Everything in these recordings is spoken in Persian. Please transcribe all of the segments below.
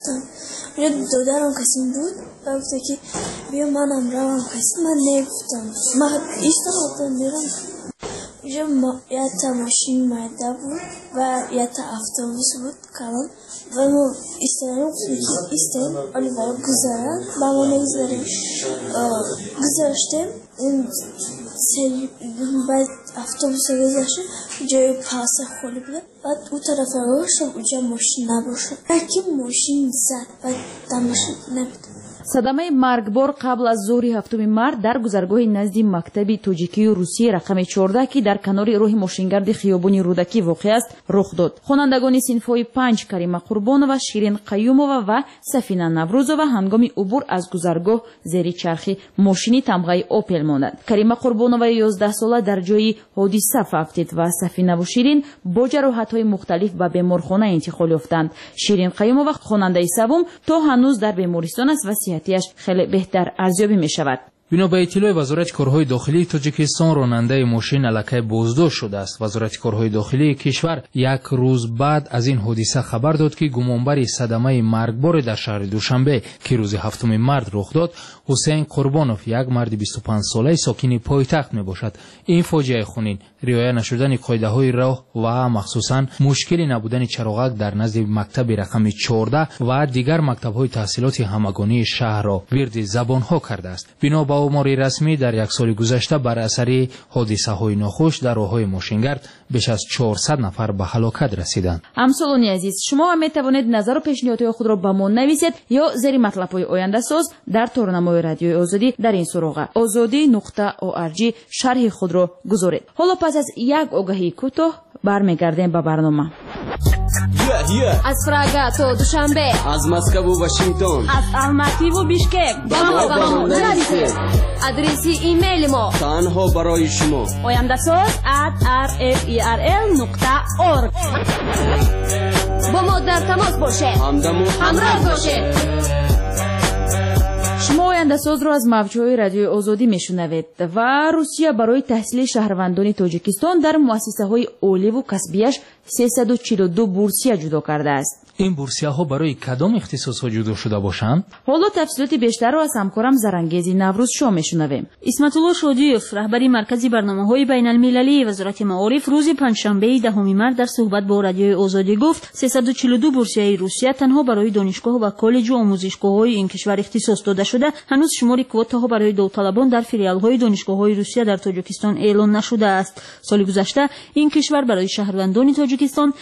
یه دادرم کسی بود و گفته که بیا منم روم کسی من نگفتم من ایستادم میرم اونجا یه تا ماشین مایده بود و یه تا اتوبوس بود کلان و ما ایستادیم ایستادیم ولی برای گذارن و ما نگذاریم گذاشتیم بعد اتوبوس گذاشتیم جای پاس خولی بود بعد اون طرف رو شد اونجا ماشین نباشد یکی ماشین زد بعد ماشین نبود. صدمه مرگبار قبل از ظهر هفتم مارد در گذرگاه نزدیک مکتب توجیکی و روسیه رقم 14 که در کنار راه ماشینگرد خیابان رودکی واقع است رخ داد. خوانندگان صنف‌های 5 کریمه قربانова، شیرین قیومова و سفینه نوروزова هنگام عبور از گذرگاه زیر چرخ ماشینی تمغه اوپل ماندند. کریمه قربانова 11 ساله در جای حادثه فوتید و سفینه و شیرین با جراحت‌های مختلف به بیمارخانه انتقال یافتند. شیرین قیومова خواننده سوم تا هنوز در بیمارستان است و صحتش خیلی بهتر ارزیابی می شود. بنا به اطلاع وزارت کارهای داخلی تاجیکستان راننده ماشین الکی بازداشت شده است. وزارت کارهای داخلی کشور یک روز بعد از این حادثه خبر داد که گمانبر صدمه مرگبار در شهر دوشنبه که روز هفتم مارد رخ داد حسین قربانوف یک مرد 25 ساله ساکن پایتخت می باشد. این فاجعه خونین رعایت نشدن قاعده های راه و مخصوصا مشکلی نبودن چراغک در نزد مکتب رقم 14 و دیگر مکتب های تحصیلات همگانی شهر را ورد زبان ها کرده است. بنا به آمار رسمی در یک سال گذشته بر اثر حادثه های ناخوش در راههای ماشینگرد بیش از 400 نفر به هلاکت رسیدند. همسالان عزیز، شما هم می توانید نظر و پیشنهادات خود را به ما نویسید یا زیر مطلب های آینده ساز در تورنمای رادیوی آزادی در این سراغ azadi.org شرح خود را گذارید. حالا پس از یک آگهی کوتاه برمیگردیم به برنامه. از پراگ تا دوشنبه، از مسکو و واشنگتن، از الماتی و بیشکک با ما نویسید. آدرس ایمیل ما تنها برای شما oyandasaz@rferl.org. با ما در تماس باشید، همراه باشید. شما آینده ساز را از موجهای رادیوی آزادی میشنوید و روسیه برای تحصیل شهروندان تاجیکستان در مؤسسه های عالی و کسبیش 342 بورسیه جدا کرده است. این بورسیه ها برای کدام اختصاص ها جدا شده باشند؟ حالا تفصیلات بیشتر را از همکارم زرنگیزی نوروز شما میشنویم. اسمت الله شادیوف، رهبری مرکزی برنامه‌های بین‌المللی وزارت معارف، روز پنجشنبه 10 مارس در صحبت با رادیوی آزادی گفت 342 بورسیه روسیه تنها برای دانشگاه و کالج و آموزشگاه‌های این کشور اختصاص داده شده. هنوز شمار کوتاها برای داوطلبان در فیلیال‌های دانشگاه‌های روسیه در تاجیکستان اعلام نشده است. سال گذشته این کشور برای شهروندان تاجیکستان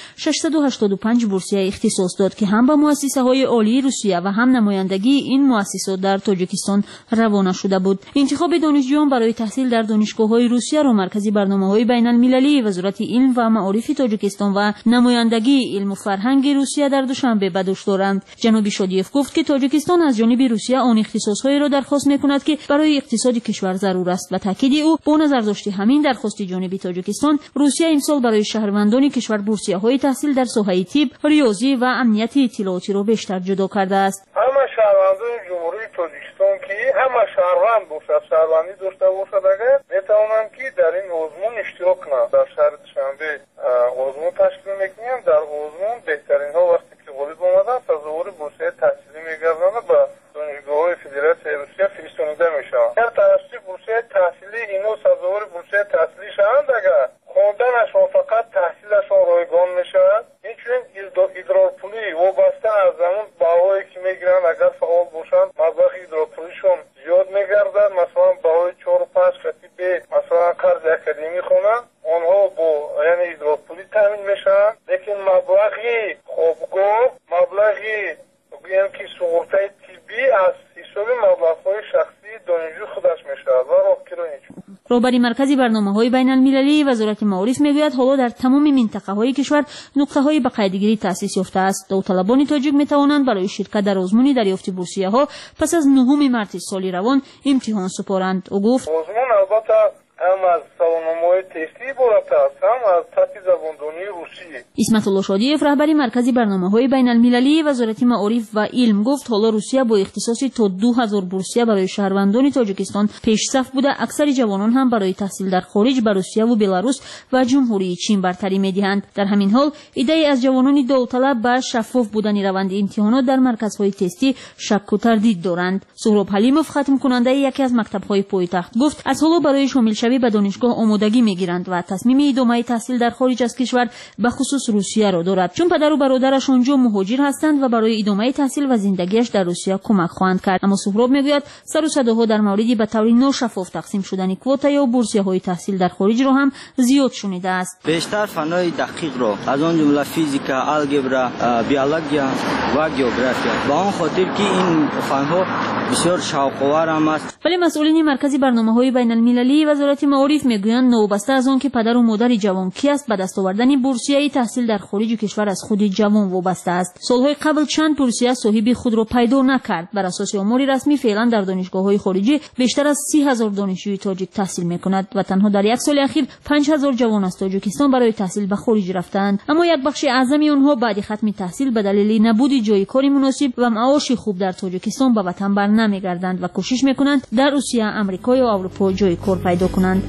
685 بورسیه اختصاص داد که هم به مؤسسه‌های عالی روسیه و هم نمایندگی این مؤسسات در تاجیکستان روانه شده بود. انتخاب دانشجویان برای تحصیل در دانشگاه‌های روسیه را مرکزی برنامه‌های بین‌المللی وزارت علم و معارف تاجیکستان و نمایندگی علم و فرهنگ روسیه در دوشنبه به دوش دارند. جناب شادیف گفت که تاجیکستان از جانب روسیه آن اختصاص‌هایی را درخواست می‌کند که برای اقتصاد کشور ضرور است و تاکید او با نظر داشت همین درخواست جانب تاجیکستان، روسیه امسال برای شهروندان کشور بورسیه‌های تحصیل در ساحه طب، ریاضی و امنیت اطلاعاتی را بیشتر جدا کرده است. همه شهروندان جمهوری تاجیکستان که همه شهروند باشد، شهروندی داشته باشد، اگر میتوانند که در این آزمون اشتراک کنند. در شهر دوشنبه آزمون تشکیل میکنیم. در آزمون بهترین ها وقتی که غالب آمدن سزاوار بورسیه تحصیلی میگردند و به دانشگاه‌های فدراسیون روسیه فرستانده میشوند. در توسط بورسیه تحصیلی اینا سزاوار بورسیه تحصیلی شوند، اگر خواندنش و فقط تحصیلشان رایگان میشود، اینچنین ادرارپولی وابسته از زمان بهایی که میگیرند اگر فعال باشند مبلغ ادرارپولیشون زیاد میگردد. مثلا بهای 4 و 5 خطیب مثلا قرض اکادمی خونند، آنها با یعنی ادرارپولی تامین میشن، لیکن مبلغی خوابگاه، مبلغی بگویم که سقوطه طبی از حساب مبلغ‌های شخصی دانشجو خودش میشود و راهگیری نیست. رهبری مرکزی برنامه‌های بین‌المللی وزارت معارف میگوید حالا در تمام منطقه‌های کشور نقطه‌های به قاعده‌گیری تأسیس یافته است. داوطلبان تاجیک می‌توانند برای شرکت در آزمون دریافت بورسیه‌ها پس از 9 مارس سال روان امتحان سپارند. او گفت آزمون البته هم از سوالنامه‌های تستی عبارت است، هم از سطح زباندانی روسیه. اسمت الله شادیف رهبری مرکز برنامه‌های بین‌المللی وزارت معارف و علم گفت حالا روسیه با اختصاص تا 2000 بورسیه برای شهروندان تاجیکستان پیشصف بوده. اکثر جوانان هم برای تحصیل در خارج به روسیه و بلاروس و جمهوری چین برتری می‌دهند. در همین حال ایده از جوانان داوطلب به شفاف بودن روند امتحانات در مرکزهای تستی شک و تردید دارند. سهراب حلیموف ختم کننده یکی از مکتب‌های پایتخت گفت از حالا برای شامل شوی به دانشگاه آمادگی می‌گیرند و تصمیم ادامه تحصیل در خارج از کشور به خصوص روسیه را دارد، چون پدر و برادرش آنجا مهاجر هستند و برای ادامه تحصیل و زندگیش در روسیه کمک خواهند کرد. اما سهراب میگوید سر و صداها در مورد به طور ناشفاف تقسیم شدن کوتا یا بورسیه‌های تحصیل در خارج را هم زیاد شنیده است. بیشتر فنهای دقیق را از آن جمله فیزیک، الگبرا، بیولوژی و جغرافیا با آن خاطر که این فنها بسیار شوق‌آور است. ولی مسئولین مرکز برنامه‌های بین‌المللی وزارت معارف میگویند نوبسته از آن که پدر و مادر جوان کی است به دست آوردن بورسیه تحصیل در خارج کشور از خود جوان وابسته است. سالهای قبل چند بورسیه صاحب خود را پیدا نکرد. بر اساس آمار رسمی فعلا در دانشگاه‌های خارجی بیشتر از 30000 دانشجوی تاجیک تحصیل می‌کند و تنها در یک سال اخیر 5000 جوان از تاجیکستان برای تحصیل به خارج رفتند. اما یک بخش اعظمی آنها بعد ختم تحصیل به دلیل نبود جای کاری مناسب و معاش خوب در تاجیکستان به وطن برنمیگردند و کوشش می‌کنند در روسیه، آمریکا یا اروپا جای کار پیدا کنند.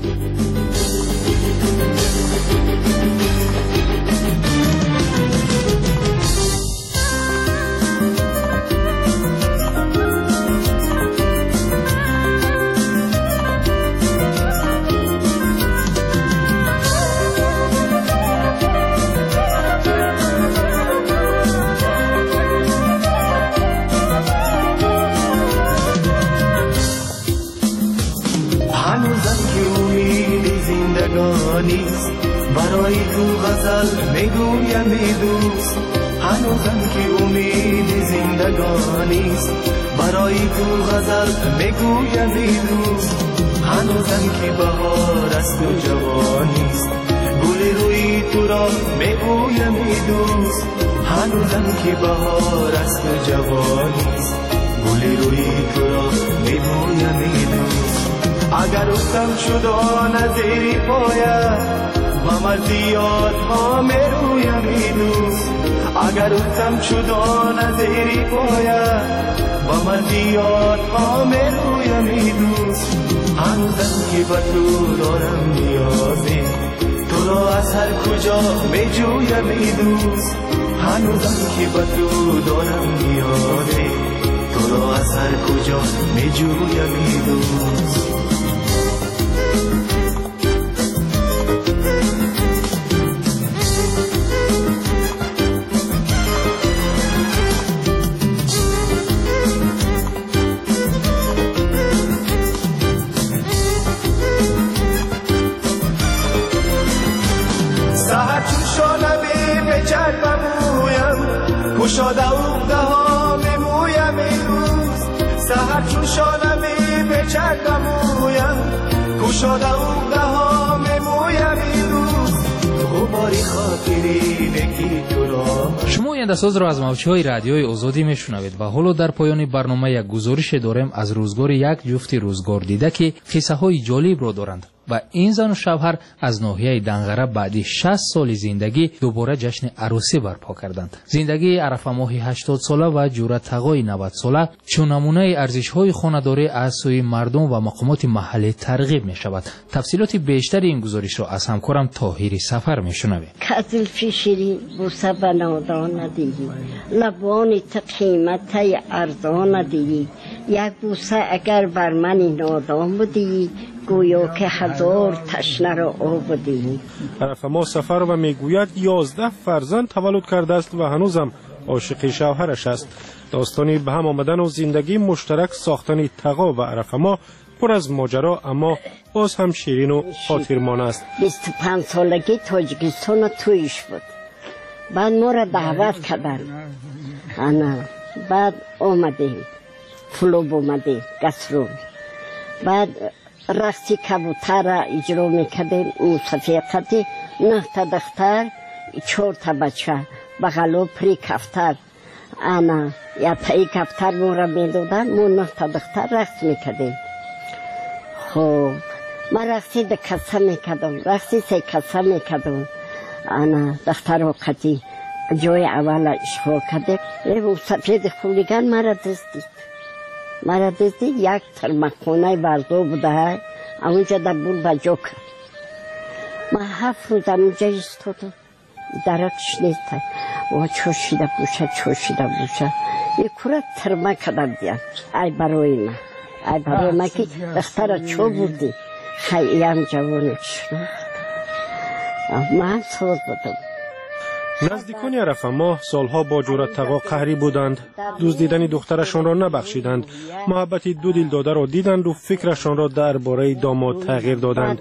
برای تو غزل میگویم ای دوست، هنوزم که امید زندگانیست. برای تو غزل میگویم ای دوست، هنوزم که بهار است و جوانیست. گل روی تو را میگویم ای دوست، هنوزم که بهار است و جوانیست. گل روی تو را میگویم ای دوست. اگر افتم شد آن زیر پایت و مردیات ها میرویم ای دوست. اگر افتم شد آن زیر پایت و مردیات ها میرویم ای دوست. هنوزم که به تو دارم نیازی، تو را از هر کجا میجویم ای دوست. هنوزم که به تو دارم نیازی، تو را از هر کجا میجویم ای دوست. کشاده اغده ها میمویم ای دوست. سهر چون شانمی به چرد مویم، کشاده اغده ها میمویم ای دوست. غباری خاطری نگی تو را. شما این اندساز را از موجهای رادیوی آزادی میشنوید و حالا در پایان برنامه یک گزارش داریم از روزگار یک جفت روزگار دیده که قصه های جالب را دارند و این زن و شوهر از ناحیه دنغره بعد 60 سال زندگی دوباره جشن عروسی برپا کردند. زندگی عرفه ماه 80 ساله و جورت تقای 90 ساله چون نمونه ارزش‌های خانه‌داری از سوی مردم و مقامات محلی ترغیب می‌شود. تفصیلات بیشتر این گزارش را از همکارم طاهری سفر می‌شنویم. کازل فیشری بوسه بنادان دیگی، لبانی قیمت ارزان دیگی، یک بوسه اگر بر من نادان بودی، گویا که هزار تشنه را آبادی. عرفه ما سفر و میگوید 11 فرزند تولد کرده است و هنوزم عاشق شوهرش است. داستانی به هم آمدن و زندگی مشترک ساختن تقا و عرفه ما پر از ماجرا اما باز هم شیرین و خاطرمان است. 25 سالگی تاجیکستان تویش بود. بعد ما را دعوت کردن. بعد آمدیم. فلوب آمدیم. گسرون. بعد رقصی کبوتر را اجرا میکردیم. موسیقی 9 تا دختر 4 تا بچه بغلو پری کفتر یا تایی کفتر ما را میدادن. ما 9 تا دختر رقص میکردیم. خب من رقصی ده کسا میکدم رقصی سه کسا میکدم انا دختر وقتی جای اول اشغال کرده او سفید خولیگان مرا دزدید یک ترمخونه برزو بوده اونجا در بول بجو کرد من 7 روز اونجا ایستادم درکش نیسته و چوشیده بوشه یک کره ترمه کدم دیاد ای برای من که دختر چو بودی خیلی هم جوانه شد من سوز بودم. نزدیکان عرفه ماه سالها با جورت تقا قهری بودند. دزدیدن دخترشان را نبخشیدند. محبت دو دل داده را دیدند و فکرشان را درباره داماد تغییر دادند.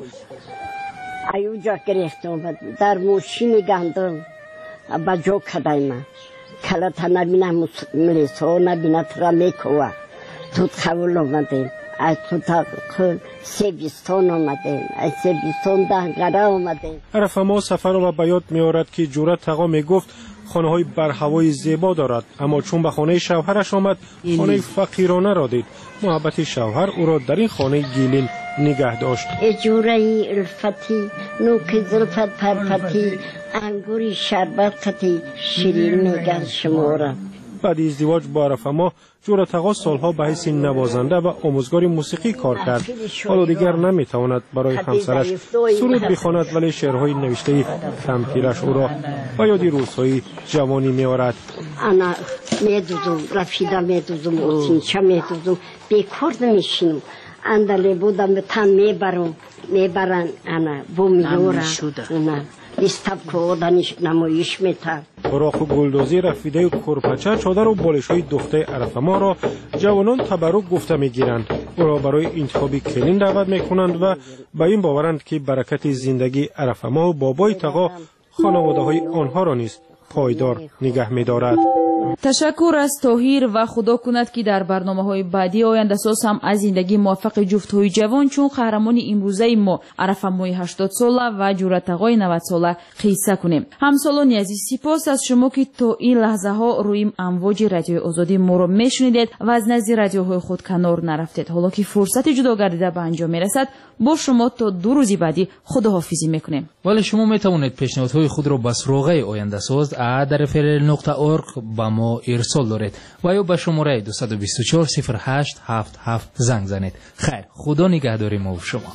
ایوجا گرفتم در موشین گندم با جو کدای من کلتا نبینم ملیسا نبینم ترا میکوه توت خول آمده از توت سیبیستان آمده از سیبیستان دهنگره آمده. عرفه ما سفر را به یاد می آورد که جورت تقا می گفت خانه های بر هوای زیبا دارد، اما چون به خانه شوهرش آمد خانه فقیرانه را دید. محبت شوهر او را در این خانه گیلین نگه داشت. اجوره الفتی نوک زلفت پرفتی انگوری شربت خطی شیرین میگن شمارم. بعد ازدواج با عرفه ما جورت تقا سالها به حیث نوازنده و آموزگار موسیقی کار کرد. حالا دیگر نمیتواند برای همسرش سرود بخواند، ولی شعرهای نوشته کمپیرش او را و یادی روزهای جوانی میآورد. انا میدوزم رفیده میدوزم اوتینچه میدوزم بیکرد میشینم اندلی بودم به تن میبرن انا بو میورن انا استاب کودنش نمایش میتر. براق و گلدوزی رفیده و کرپچه چادر و بالش های دخته عرفه ما را جوانان تبرک گفته میگیرند. او را برای انتخابی کلین دعوت میکنند و به این باورند که برکت زندگی عرفه ما و بابای تقا خانواده های آنها را نیز پایدار نگه میدارد. تشکر از طاهر و خدا کند که در برنامه‌های بعدی آینده ساز هم از زندگی موفق جفت‌های جوان چون قهرمان امروزه ما عرفه مای 80 ساله و جورت تقای 90 ساله قصه کنیم. همسالان عزیز، سپاس از شما که تا این لحظه ها روی امواج رادیو آزادی ما را میشنیدید و از نزد رادیوهای خود کنار نرفتید. حالا که فرصت جدا گردیده به انجام میرسد، با شما تا 2 روز بعدی خداحافظی میکنیم. ولی شما میتوانید پیشنهادهای خود را به سراغ آینده ساز @frl.org با ما ارسال دارید و یا به شماره 224 08 77 زنگ زنید. خیر، خدا نگهدار ما و شما.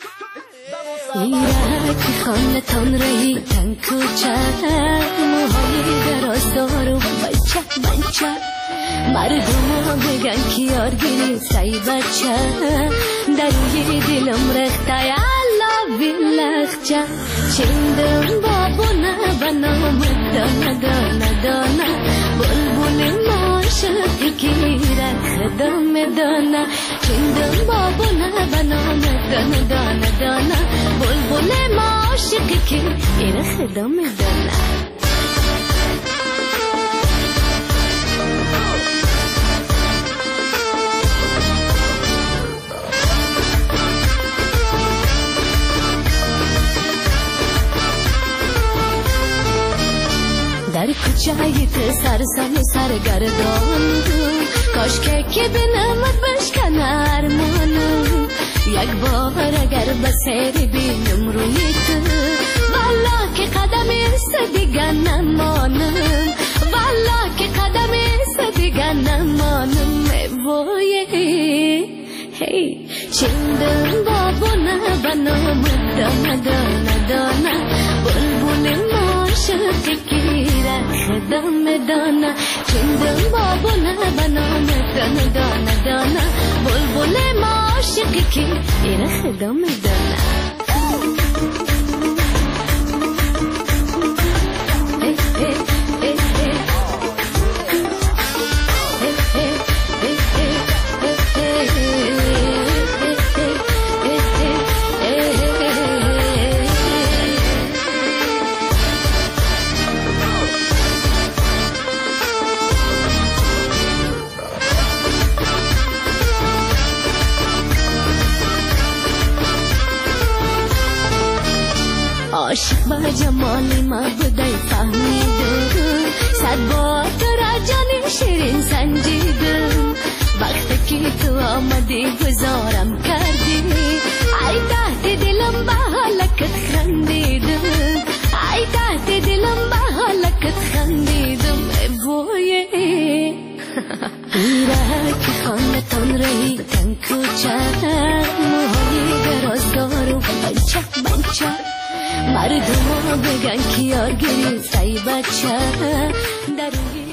ایرک خانتان رهی تن کوچه موهای دراز دارو بچه مردم بگن که یارگیری سای بچه در روی دلم رخته یالا بیلخچه چندم بابونه بنام دانا بلبل ماشقی گیره خدام دانا چندم بابونه بنام دانا بلبل ماشقی گیره خدام دانا. در کوچه‌ای سرسم سرگردان کاش که بنامت بشکن ارمانم یک بار اگر به سر بینم روی تو والا که قدم است دیگر نمانم والا که قدم است دیگر نمانم وای هی چندم بابونه بنام دانا بلبل ماشقی گیره خدام دانا چندم بابونه بنام دانا بلبل ماشقی گیره خدام دانا. عاشق با جمالی ما بودای فهمیدم صد بار تو را جانی شیرین سنجیدم وقتی که تو آمدی گذارم کردی ای تحت میره که خانتان رهی تن کوچه موهای درازدار و بچه بچه مردم ها بگن که یارگیری سای بچه در